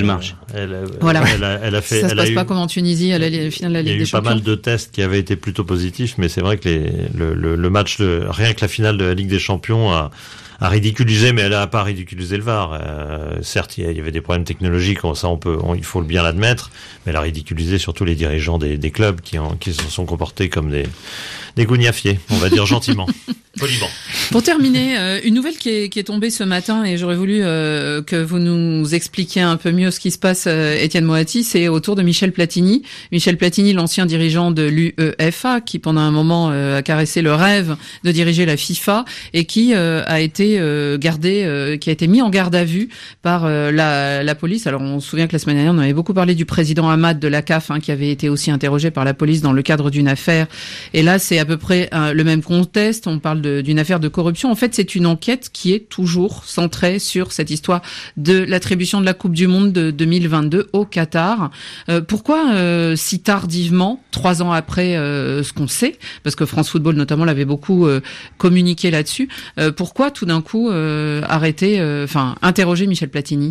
Elle a fait. Ça se passe pas comme en Tunisie à la finale de la Ligue des Champions. Il y a eu pas mal de tests qui avaient été plutôt positifs, mais c'est vrai que le match, rien que la finale de la Ligue des Champions a ridiculisé, mais elle a pas ridiculisé le VAR. Certes, il y avait des problèmes technologiques, ça il faut bien l'admettre, mais elle a ridiculisé surtout les dirigeants des clubs qui se sont comportés comme des gougnafiers, on va dire gentiment. Poliment. Pour terminer, une nouvelle qui est tombée ce matin, et j'aurais voulu que vous nous expliquiez un peu mieux ce qui se passe, Étienne Moati, c'est autour de Michel Platini. Michel Platini, l'ancien dirigeant de l'UEFA, qui pendant un moment a caressé le rêve de diriger la FIFA, et qui a été qui a été mis en garde à vue par la police. Alors on se souvient que la semaine dernière, on avait beaucoup parlé du président Hamad de la CAF, qui avait été aussi interrogé par la police dans le cadre d'une affaire. Et là, c'est à peu près le même contexte. On parle d'une affaire de corruption. En fait, c'est une enquête qui est toujours centrée sur cette histoire de l'attribution de la Coupe du Monde de 2022 au Qatar. Pourquoi si tardivement, 3 ans après ce qu'on sait, parce que France Football notamment l'avait beaucoup communiqué là-dessus, pourquoi tout d'un coup interroger Michel Platini?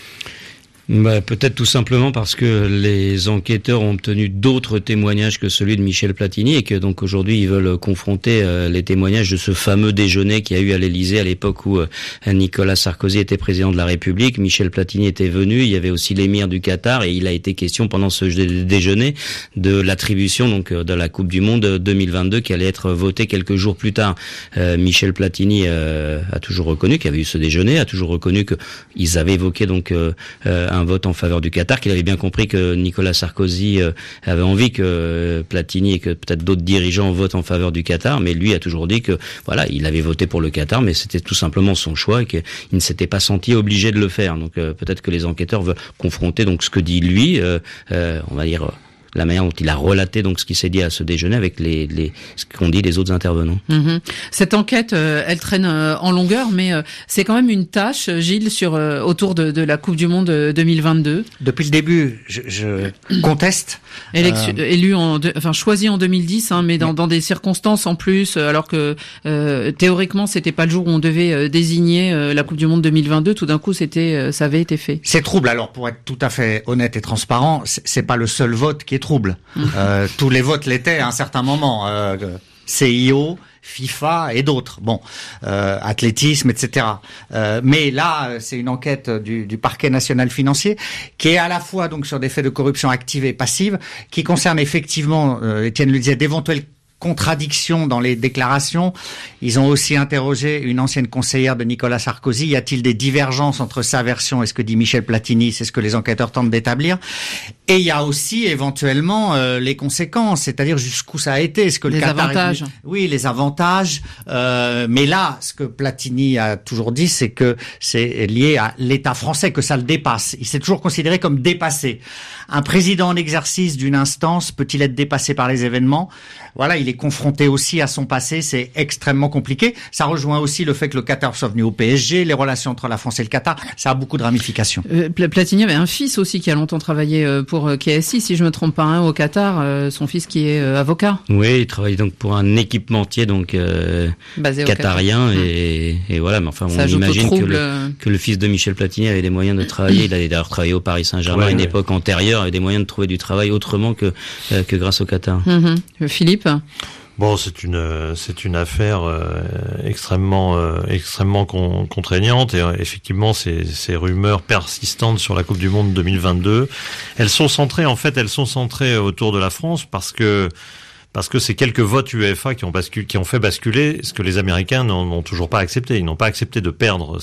Peut-être tout simplement parce que les enquêteurs ont obtenu d'autres témoignages que celui de Michel Platini et que donc aujourd'hui ils veulent confronter les témoignages de ce fameux déjeuner qu'il y a eu à l'Élysée à l'époque où Nicolas Sarkozy était président de la République. Michel Platini était venu, il y avait aussi l'émir du Qatar et il a été question pendant ce déjeuner de l'attribution donc de la Coupe du Monde 2022 qui allait être votée quelques jours plus tard. Michel Platini a toujours reconnu qu'il y avait eu ce déjeuner, a toujours reconnu qu'ils avaient évoqué donc un vote en faveur du Qatar, qu'il avait bien compris que Nicolas Sarkozy avait envie que Platini et que peut-être d'autres dirigeants votent en faveur du Qatar, mais lui a toujours dit que voilà, il avait voté pour le Qatar, mais c'était tout simplement son choix et qu'il ne s'était pas senti obligé de le faire. Donc peut-être que les enquêteurs veulent confronter donc ce que dit lui, on va dire la manière dont il a relaté donc ce qui s'est dit à ce déjeuner avec ce qu'ont dit les autres intervenants. Mmh. Cette enquête, elle traîne en longueur, mais c'est quand même une tâche, Gilles, autour de la Coupe du Monde 2022. Depuis le début, je conteste. Choisi en 2010, mais dans des circonstances en plus, alors que théoriquement c'était pas le jour où on devait désigner la Coupe du Monde 2022. Tout d'un coup, ça avait été fait. C'est trouble. Alors pour être tout à fait honnête et transparent, c'est pas le seul vote qui est trouble. Tous les votes l'étaient à un certain moment. CIO, FIFA et d'autres. Athlétisme, etc. Mais là, c'est une enquête du parquet national financier qui est à la fois donc sur des faits de corruption active et passive, qui concerne effectivement, Étienne le disait, d'éventuels contradictions dans les déclarations. Ils ont aussi interrogé une ancienne conseillère de Nicolas Sarkozy. Y a-t-il des divergences entre sa version et ce que dit Michel Platini? C'est ce que les enquêteurs tentent d'établir. Et il y a aussi éventuellement les conséquences, c'est-à-dire jusqu'où ça a été. Est-ce que le Qatar avantages. Oui, les avantages. Mais là, ce que Platini a toujours dit, c'est que c'est lié à l'État français, que ça le dépasse. Il s'est toujours considéré comme dépassé. Un président en exercice d'une instance peut-il être dépassé par les événements? Voilà, il est confronté aussi à son passé, c'est extrêmement compliqué. Ça rejoint aussi le fait que le Qatar soit venu au PSG, les relations entre la France et le Qatar, ça a beaucoup de ramifications. Platini avait un fils aussi qui a longtemps travaillé pour KSI, si je me trompe pas, au Qatar, son fils qui est avocat. Oui, il travaille donc pour un équipementier donc qatarien et voilà, mais enfin on imagine que le fils de Michel Platini avait des moyens de travailler, il avait d'ailleurs travaillé au Paris Saint-Germain à une époque antérieure, avait des moyens de trouver du travail autrement que grâce au Qatar. Philippe? Bon, c'est une affaire extrêmement contraignante et effectivement ces rumeurs persistantes sur la Coupe du Monde 2022, elles sont centrées autour de la France parce que c'est quelques votes UEFA qui ont fait basculer ce que les Américains n'ont toujours pas accepté. Ils n'ont pas accepté de perdre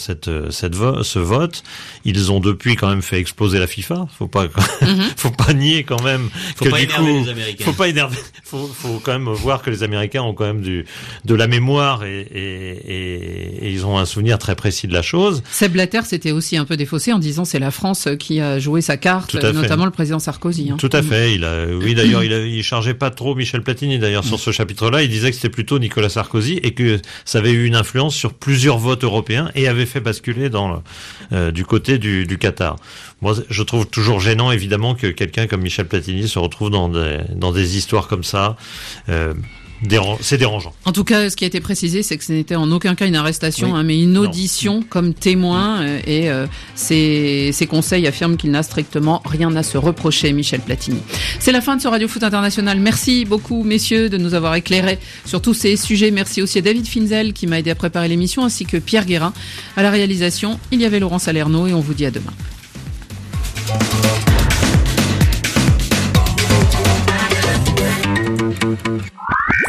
ce vote. Ils ont depuis quand même fait exploser la FIFA. Faut pas nier quand même faut pas énerver les Américains. Faut quand même voir que les Américains ont quand même de la mémoire et ils ont un souvenir très précis de la chose. Seb Blatter s'était aussi un peu défaussé en disant c'est la France qui a joué sa carte, notamment le président Sarkozy. Tout à fait. D'ailleurs, il chargeait pas trop Michel Platini. D'ailleurs, sur ce chapitre-là, il disait que c'était plutôt Nicolas Sarkozy et que ça avait eu une influence sur plusieurs votes européens et avait fait basculer du côté du Qatar. Moi, je trouve toujours gênant, évidemment, que quelqu'un comme Michel Platini se retrouve dans des histoires comme ça. c'est dérangeant. En tout cas, ce qui a été précisé, c'est que ce n'était en aucun cas une arrestation, mais une audition comme témoin. Et ses conseils affirment qu'il n'a strictement rien à se reprocher, Michel Platini. C'est la fin de ce Radio Foot International. Merci beaucoup, messieurs, de nous avoir éclairés sur tous ces sujets. Merci aussi à David Finzel qui m'a aidé à préparer l'émission, ainsi que Pierre Guérin. À la réalisation, il y avait Laurent Salerno et on vous dit à demain.